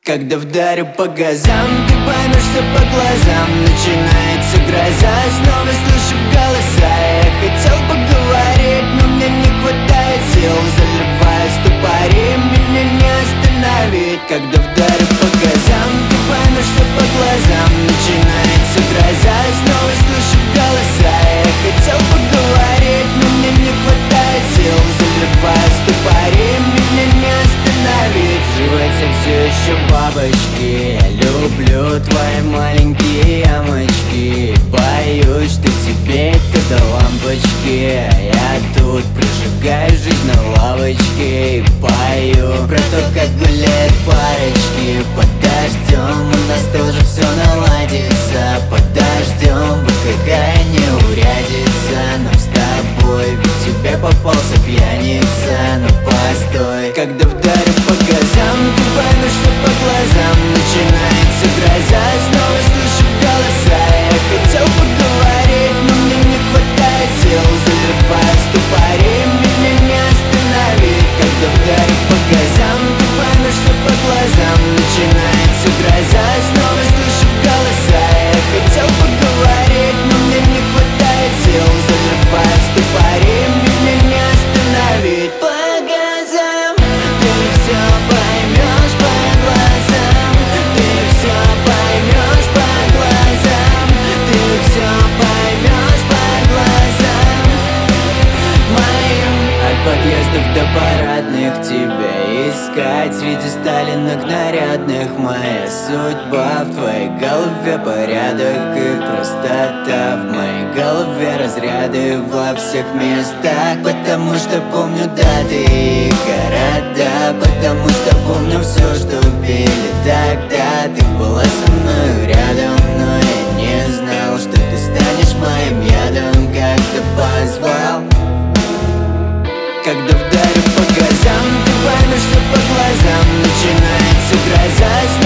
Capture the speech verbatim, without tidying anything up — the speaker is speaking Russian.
Когда вдарю по газам, ты поймешься по глазам. Начинается гроза, снова слышу голоса. Я хотел поговорить, но мне не хватает сил. Заливаю ступори, меня не остановить. Когда вдарю по газам, ты поймешься по глазам. Начинается гроза, снова слышу голоса. Я хотел поговорить, но мне не хватает сил. Заливаю ступори, меня не остановить. В животе все еще бабочки. Я люблю твои маленькие ямочки. Боюсь, что тебе это до лампочки. Я тут прожигаю жизнь на лавочке и пою про то, как гуляют парочки. Под дождем у нас тоже все наладится. Под дождем вот какая неурядица. Нам с тобой, ведь тебе попался пьяница. Но постой, когда вдарю по газам, ты поймешься по глазам. Начинается гроза, снова слышу голоса. Я хотел поговорить, но мне не хватает сил. Заливаю ступори, меня не остановить. Когда вдарю по газам, ты поймешься по глазам. Начинается гроза, снова слышу голоса. Я хотел поговорить, но мне не хватает сил. Заливаю ступори, меня не остановить. По газам ты все поймешь по глазам. Ты все поймешь по глазам. Ты все поймешь по глазам моим. От подъездов до парадных тебя искать среди сталинок нарядных. Моя судьба в твоей голове порядок и простота. В моей голове разряды во всех местах. Потому что помню даты и города. Потому что помню все, что пели тогда. Ты была со мной рядом, но я не знал, что ты станешь моим ядом. Как ты позвал, когда вдарю по газам, ты поймешься по глазам. Начинается гроза.